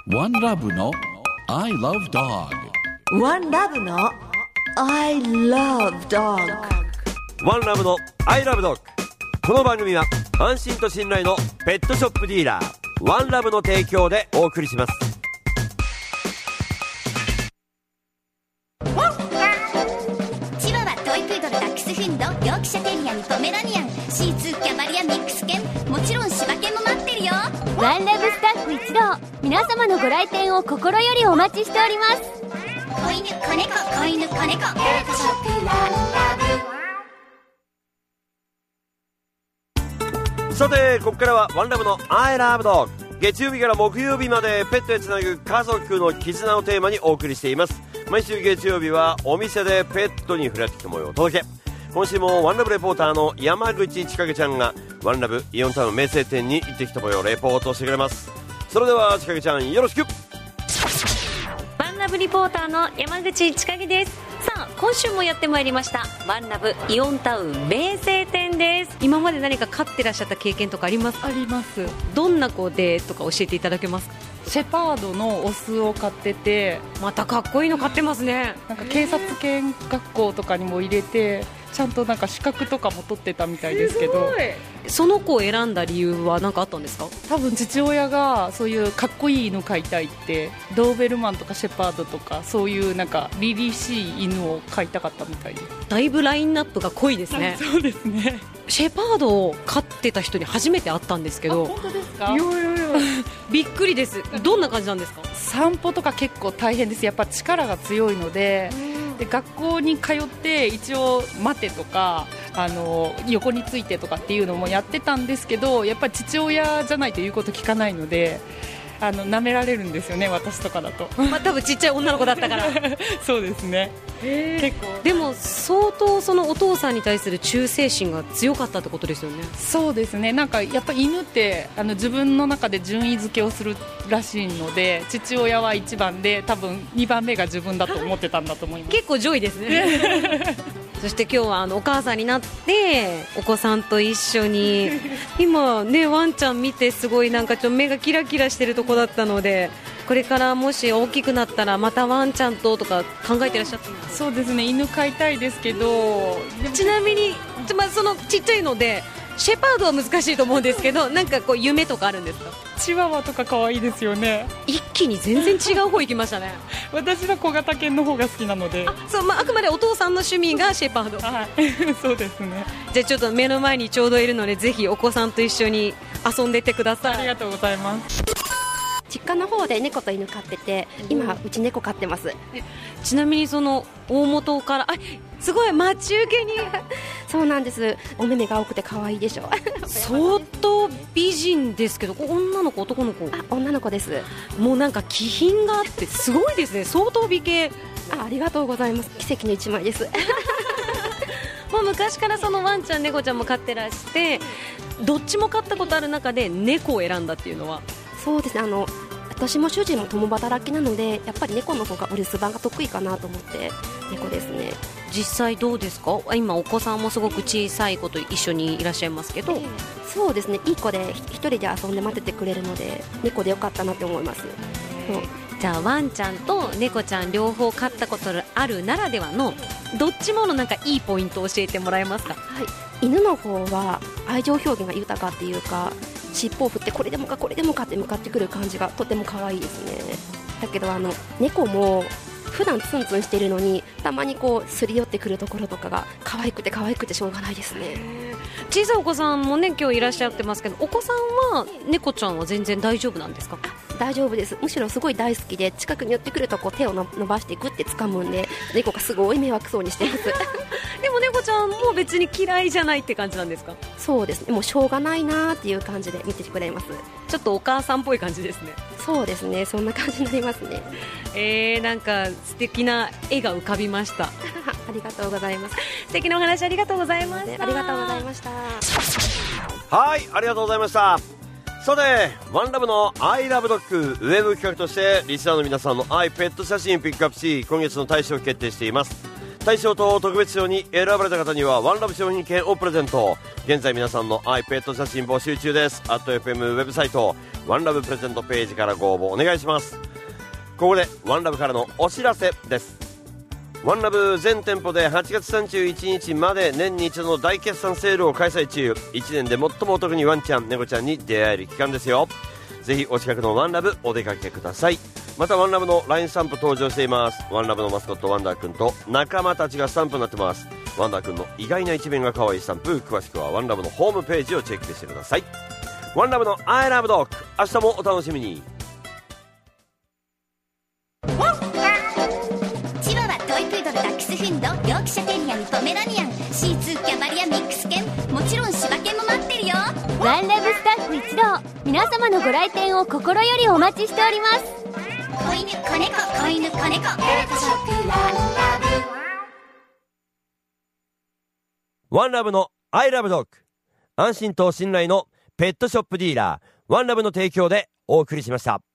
ワンラブの I love dog。 ワンラブの I love dog。 ワンラブの I love dog。 この番組は安心と信頼のペットショップディーラーワンラブの提供でお送りします。 チワワ、トイプードル、ダックスフンド、ヨークシャテリアン、ポメラニアン、シーツー、キャバリア、ミックス犬、もちろん柴犬も待ってるよ。 ワンラブスタッフ一同、皆様のご来店を心よりお待ちしております。 子犬、子猫、子犬、子猫、ペットショップワンラブ。 さてここからはワンラブの I love dog。 月曜日から木曜日までペットへつなぐ家族の絆をテーマにお送りしています。毎週月曜日はお店でペットに触れてきた模様をお届け。今週もワンラブレポーターの山口千景ちゃんがワンラブイオンタウン名声店に行ってきた模様をレポートしてくれます。それでは千景ちゃんよろしく。 ワンラブリポーターの山口千景です。さあ今週もやってまいりましたワンラブイオンタウン名声店です。今まで何か飼ってらっしゃった経験とかありますか？ あります。 どんな子でとか教えていただけますか？ シェパードのオスを飼ってて、 またかっこいいの飼ってますね。 なんか警察犬学校とかにも入れてちゃんとなんか資格とかも取ってたみたいですけど。 その子を選んだ理由は何かあったんですか？ 多分父親がそういうかっこいい犬飼いたいって、ドーベルマンとかシェパードとかそういうなんか凛々しい犬を飼いたかったみたいです。 だいぶラインナップが濃いですね。 そうですね。 シェパードを飼ってた人に初めて会ったんですけど。 本当ですか？ びっくりです。どんな感じなんですか？ 散歩とか結構大変です。やっぱ力が強いので、学校に通って一応待てとか横についてとかっていうのもやってたんですけど、やっぱり父親じゃないと言うこと聞かないので舐められるんですよね、私とかだと。 まあ、多分ちっちゃい女の子だったからそうですね。結構でも相当そのお父さんに対する忠誠心が強かったってことですよね。 そうですね。なんかやっぱ犬って自分の中で順位付けをするらしいので、父親は1番で多分2番目が自分だと思ってたんだと思います。 結構上位ですねそして今日はお母さんになってお子さんと一緒に今ねワンちゃん見てすごいなんかちょっと目がキラキラしてるとこだったので、これからもし大きくなったらまたワンちゃんとか考えてらっしゃったんですか？ そうですね、犬飼いたいですけど。 ちなみに、そのちっちゃいのでシェパードは難しいと思うんですけど、なんかこう夢とかあるんですか？ チワワとか可愛いですよね。 一気に全然違う方行きましたね私は小型犬の方が好きなので。 そう、あくまでお父さんの趣味がシェパード。 はいそうですね。 じゃあちょっと目の前にちょうどいるのでぜひお子さんと一緒に遊んでってください。 ありがとうございます。 実家の方で猫と犬飼ってて、今うち猫飼ってます。 ちなみにその大元からすごい待ち受けにそうなんです。お目目が青くて可愛いでしょ相当美人ですけど、女の子男の子？ 女の子です。 もうなんか気品があってすごいですね。相当美形。 ありがとうございます。奇跡の一枚ですもう昔からそのワンちゃん猫ちゃんも飼ってらして、どっちも飼ったことある中で猫を選んだっていうのは？ そうですね、私も主人も共働きなので、やっぱり猫の方がお留守番が得意かなと思って猫ですね。 実際どうですか？今お子さんもすごく小さい子と一緒にいらっしゃいますけど、 そうですね、いい子で一人で遊んで待っててくれるので猫でよかったなって思います。 じゃあワンちゃんと猫ちゃん両方飼ったことあるならではのどっちものなんかいいポイントを教えてもらえますか？ はい、犬の方は愛情表現が豊かっていうか、尻尾を振ってこれでもかこれでもかって向かってくる感じがとても可愛いですね。だけど猫も普段ツンツンしているのにたまにこうすり寄ってくるところとかが可愛くてしょうがないですね。 小さいお子さんもね今日いらっしゃってますけど、お子さんは猫ちゃんは全然大丈夫なんですか？ 大丈夫です。むしろすごい大好きで、近くに寄ってくるとこう手を伸ばしてグッて掴むんで、猫がすごい迷惑そうにしてますでも猫ちゃんも別に嫌いじゃないって感じなんですか？ そうですね、もうしょうがないなっていう感じで見てくれます。 ちょっとお母さんっぽい感じですね。 そうですね、そんな感じになりますね。 なんか素敵な絵が浮かびましたありがとうございます。 素敵なお話ありがとうございました。 ありがとうございました。 はい、ありがとうございました。さてワンラブの I love dog ウェブ企画としてリスナーの皆さんの愛ペット写真ピックアップし、今月の大賞を決定しています。 大賞と特別賞に選ばれた方にはワンラブ商品券をプレゼント。現在皆さんの iPad 写真募集中です。@FM ウェブサイトワンラブプレゼントページからご応募お願いします。ここでワンラブからのお知らせです。ワンラブ全店舗で8月31日まで年に一度の大決算セールを開催中。1年で最もお得にワンちゃん猫ちゃんに出会える期間ですよ。ぜひお近くのワンラブお出かけください。またワンラブの LINE スタンプ登場しています。ワンラブのマスコットワンダーくんと仲間たちがスタンプになってます。ワンダーくんの意外な一面が可愛いスタンプ、詳しくはワンラブのホームページをチェックしてください。ワンラブの I love dog、 明日もお楽しみに。 チワワ、トイプードル、ダックスフンド、ヨークシャテリアにポメラニアン、シーツー、キャバリア、ミックス犬、もちろん柴犬も待ってるよ。 ワンラブスタッフ一同、皆様のご来店を心よりお待ちしております。 子犬、子猫、子犬、子猫、ペットショップワンラブ。 ワンラブの I love dog、 安心と信頼のペットショップディーラーワンラブの提供でお送りしました。